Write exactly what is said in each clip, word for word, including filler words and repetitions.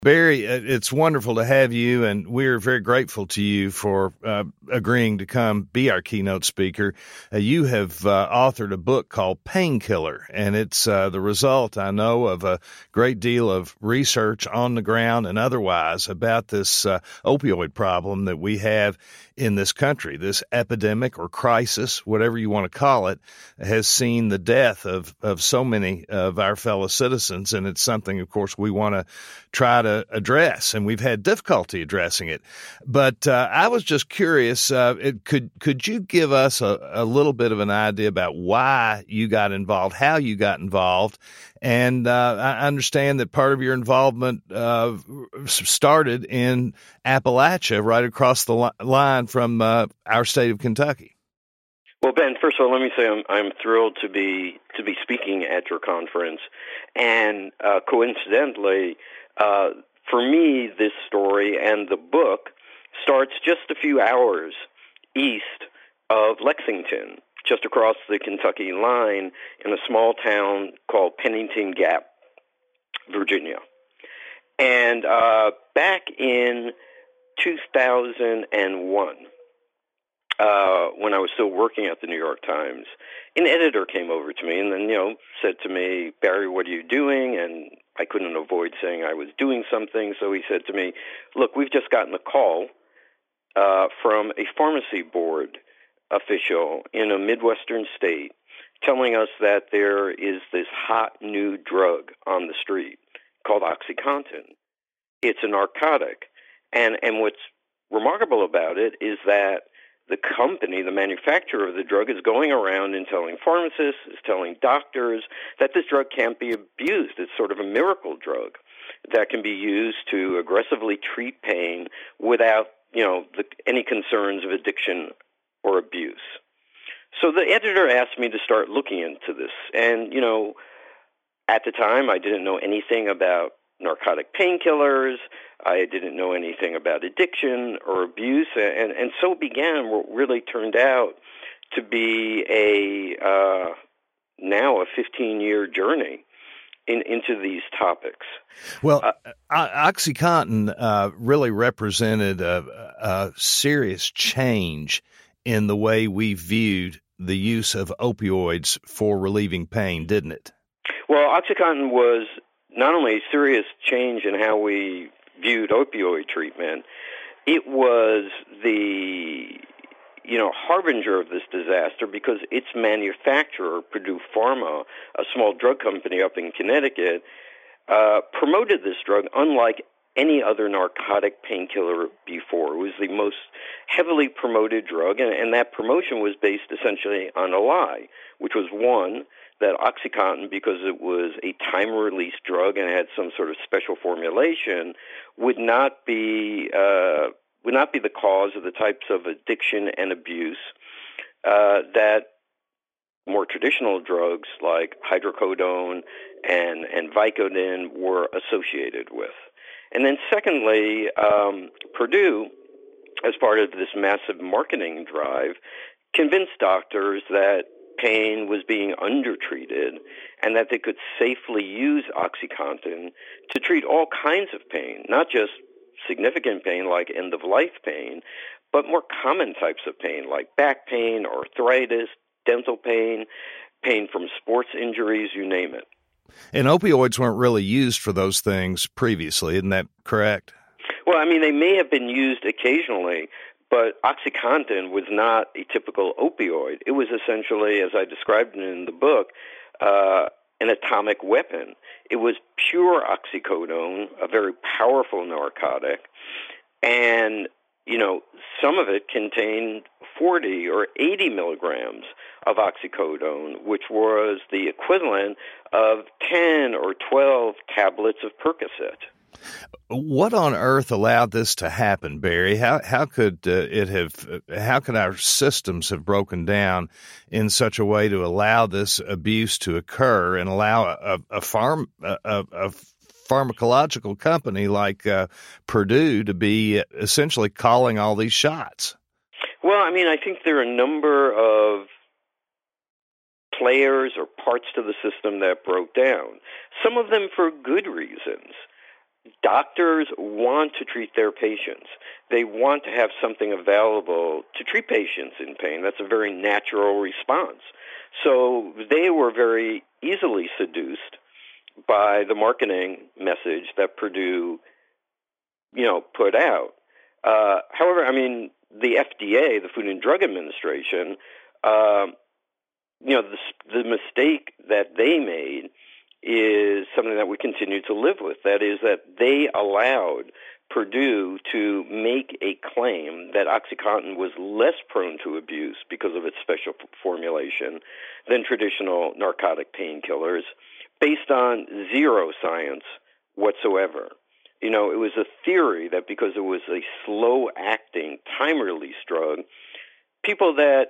Barry, uh, it's wonderful to have you, and we're very grateful to you for uh, agreeing to come be our keynote speaker. Uh, you have uh, authored a book called Painkiller, and it's uh, the result, I know, of a great deal of research on the ground and otherwise about this uh, opioid problem that we have in this country. This epidemic or crisis, whatever you want to call it, has seen the death of, of so many of our fellow citizens, and it's something, of course, we want to try to address, and we've had difficulty addressing it. But uh, I was just curious, uh, it, could could you give us a, a little bit of an idea about why you got involved, how you got involved? And uh, I understand that part of your involvement uh, started in Appalachia, right across the li- line from uh, our state of Kentucky. Well, Ben, first of all, let me say I'm, I'm thrilled to be to be speaking at your conference, and uh, coincidentally, uh, for me, this story and the book starts just a few hours east of Lexington, just across the Kentucky line, in a small town called Pennington Gap, Virginia. And uh, back in two thousand one, uh, when I was still working at the New York Times, an editor came over to me and then, you know, said to me, "Barry, what are you doing?" And I couldn't avoid saying I was doing something. So he said to me, "Look, we've just gotten a call uh, from a pharmacy board official in a Midwestern state telling us that there is this hot new drug on the street called OxyContin. It's a narcotic. And, and what's remarkable about it is that the company, the manufacturer of the drug, is going around and telling pharmacists, is telling doctors that this drug can't be abused. It's sort of a miracle drug that can be used to aggressively treat pain without, you know, the, any concerns of addiction or abuse." So the editor asked me to start looking into this. And, you know, at the time, I didn't know anything about narcotic painkillers. I didn't know anything about addiction or abuse. And, and so began what really turned out to be a uh, now a fifteen-year journey in, into these topics. Well, uh, OxyContin uh, really represented a, a serious change in the way we viewed the use of opioids for relieving pain, didn't it? Well, OxyContin was not only a serious change in how we viewed opioid treatment, it was the, you know, harbinger of this disaster because its manufacturer, Purdue Pharma, a small drug company up in Connecticut, uh, promoted this drug unlike any other narcotic painkiller before. It was the most heavily promoted drug, and, and that promotion was based essentially on a lie, which was, one, that OxyContin, because it was a time-release drug and had some sort of special formulation, would not be uh, would not be the cause of the types of addiction and abuse uh, that more traditional drugs like hydrocodone and, and Vicodin were associated with. And then secondly, um, Purdue, as part of this massive marketing drive, convinced doctors that pain was being undertreated and that they could safely use OxyContin to treat all kinds of pain, not just significant pain like end-of-life pain, but more common types of pain like back pain, arthritis, dental pain, pain from sports injuries, you name it. And opioids weren't really used for those things previously, isn't that correct? Well, I mean, they may have been used occasionally, but OxyContin was not a typical opioid. It was essentially, as I described in the book, uh, an atomic weapon. It was pure oxycodone, a very powerful narcotic, and, you know, some of it contained forty or eighty milligrams of oxycodone, which was the equivalent of ten or twelve tablets of Percocet. What on earth allowed this to happen, Barry? How how could uh, it have? Uh, how could our systems have broken down in such a way to allow this abuse to occur and allow a, a farm a, a pharmacological company like uh, Purdue to be essentially calling all these shots? Well, I mean, I think there are a number of players or parts to the system that broke down. Some of them for good reasons. doctors want to treat their patients. They want to have something available to treat patients in pain. That's a very natural response. So they were very easily seduced by the marketing message that Purdue, you know, put out. Uh, however, I mean, the F D A, the Food and Drug Administration, uh, you know, the, the mistake that they made is something that we continue to live with. That is that they allowed Purdue to make a claim that OxyContin was less prone to abuse because of its special formulation than traditional narcotic painkillers based on zero science whatsoever. You know, it was a theory that because it was a slow-acting, time-release drug, people that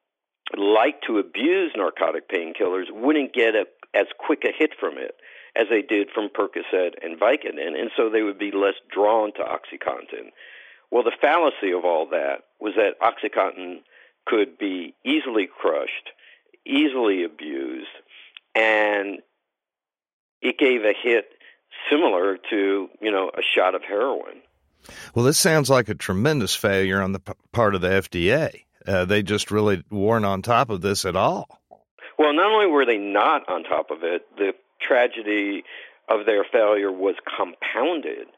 like to abuse narcotic painkillers wouldn't get a, as quick a hit from it as they did from Percocet and Vicodin, and so they would be less drawn to OxyContin. Well, the fallacy of all that was that OxyContin could be easily crushed, easily abused, and it gave a hit similar to, you know, a shot of heroin. Well, this sounds like a tremendous failure on the p- part of the F D A. Uh, they just really weren't on top of this at all. Well, not only were they not on top of it, the tragedy of their failure was compounded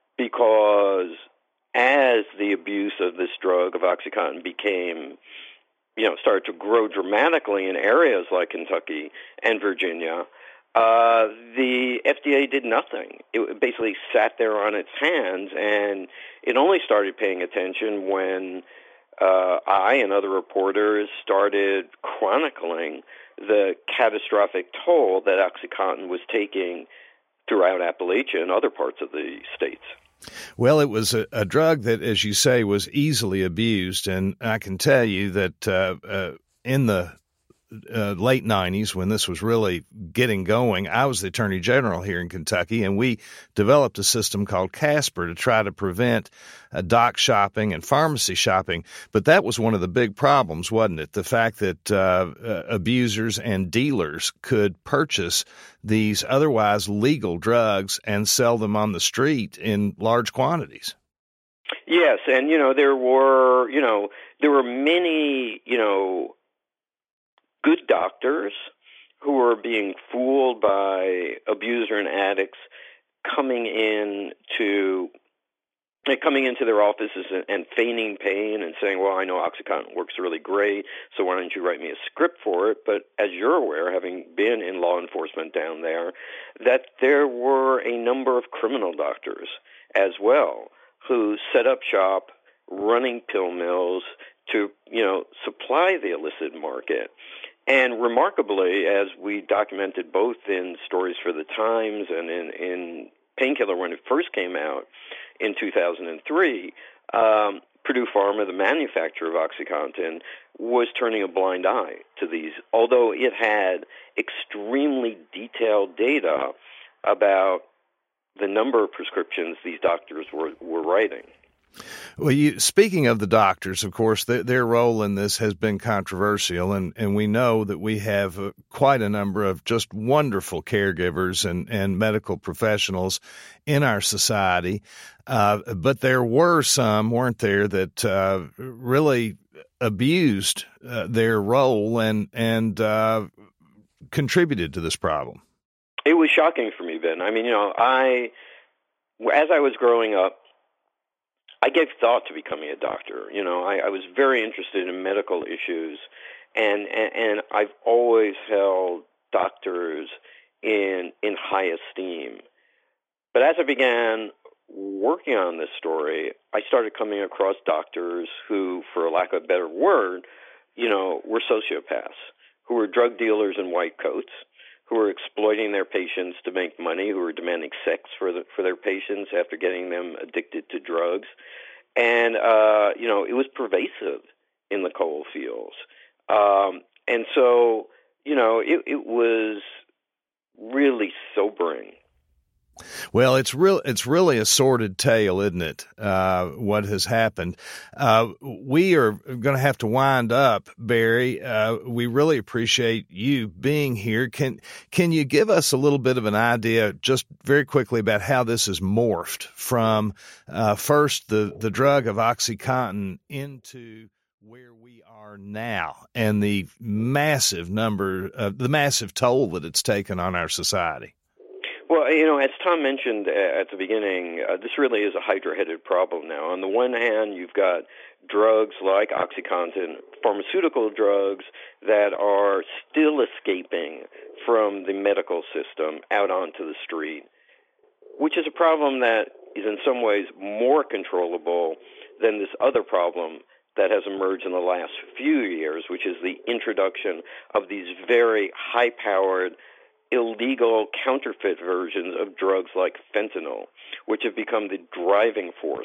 because as the abuse of this drug, of OxyContin, became, you know, started to grow dramatically in areas like Kentucky and Virginia, uh, the F D A did nothing. It basically sat there on its hands, and it only started paying attention when uh, I and other reporters started chronicling the catastrophic toll that OxyContin was taking throughout Appalachia and other parts of the states. Well, it was a, a drug that, as you say, was easily abused, and I can tell you that uh, uh, in the Uh, late nineties, when this was really getting going, I was the Attorney General here in Kentucky, and we developed a system called CASPER to try to prevent uh, doc shopping and pharmacy shopping. But that was one of the big problems, wasn't it? The fact that uh, uh, abusers and dealers could purchase these otherwise legal drugs and sell them on the street in large quantities. Yes, and, you know, there were, you know, there were many, you know, good doctors who were being fooled by abuser and addicts coming in to coming into their offices and, and feigning pain and saying, well, I know OxyContin works really great, so why don't you write me a script for it? But as you're aware, having been in law enforcement down there, that there were a number of criminal doctors as well who set up shop running pill mills to, you know, supply the illicit market. And remarkably, as we documented both in Stories for the Times and in, in Painkiller when it first came out in two thousand three, um, Purdue Pharma, the manufacturer of OxyContin, was turning a blind eye to these, although it had extremely detailed data about the number of prescriptions these doctors were, were writing. Well, you, speaking of the doctors, of course, th- their role in this has been controversial, and, and we know that we have uh, quite a number of just wonderful caregivers and, and medical professionals in our society. Uh, but there were some, weren't there, that uh, really abused uh, their role and, and uh, contributed to this problem. It was shocking for me, Ben. I mean, you know, I, as I was growing up, I gave thought to becoming a doctor. You know, I, I was very interested in medical issues, and, and and I've always held doctors in in high esteem. But as I began working on this story, I started coming across doctors who, for lack of a better word, you know, were sociopaths, who were drug dealers in white coats, who were exploiting their patients to make money, who were demanding sex for the, for their patients after getting them addicted to drugs. And, uh, you know, it was pervasive in the coal fields. Um, and so, you know, it, it was really sobering. Well, it's real. It's really a sordid tale, isn't it? Uh, what has happened? Uh, we are going to have to wind up, Barry. Uh, we really appreciate you being here. Can Can you give us a little bit of an idea, just very quickly, about how this has morphed from uh, first the the drug of OxyContin into where we are now, and the massive number, uh, the massive toll that it's taken on our society? Well, you know, as Tom mentioned at the beginning, uh, this really is a hydra-headed problem now. On the one hand, you've got drugs like OxyContin, pharmaceutical drugs that are still escaping from the medical system out onto the street, which is a problem that is in some ways more controllable than this other problem that has emerged in the last few years, which is the introduction of these very high-powered illegal counterfeit versions of drugs like fentanyl, which have become the driving force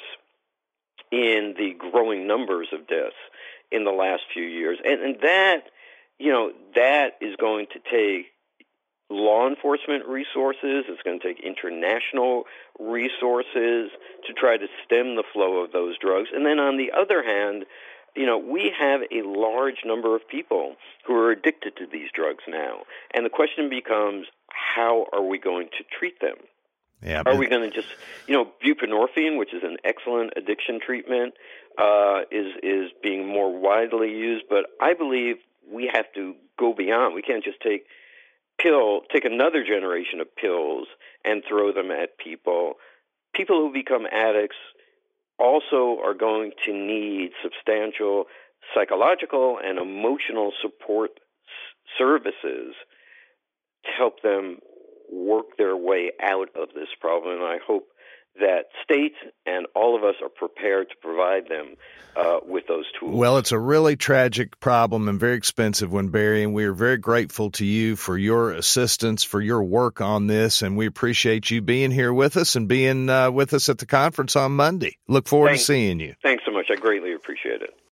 in the growing numbers of deaths in the last few years. And, and that, you know, that is going to take law enforcement resources. It's going to take international resources to try to stem the flow of those drugs. And then on the other hand, you know, we have a large number of people who are addicted to these drugs now. And the question becomes, how are we going to treat them? Yeah, are we going to just, you know, buprenorphine, which is an excellent addiction treatment, uh, is is being more widely used. But I believe we have to go beyond. We can't just take pill, take another generation of pills and throw them at people. People who become addicts also are going to need substantial psychological and emotional support s- services to help them work their way out of this problem. And I hope that states and all of us are prepared to provide them uh, with those tools. Well, it's a really tragic problem and very expensive one, Barry, and we are very grateful to you for your assistance, for your work on this, and we appreciate you being here with us and being uh, with us at the conference on Monday. Look forward Thanks. to seeing you. Thanks so much. I greatly appreciate it.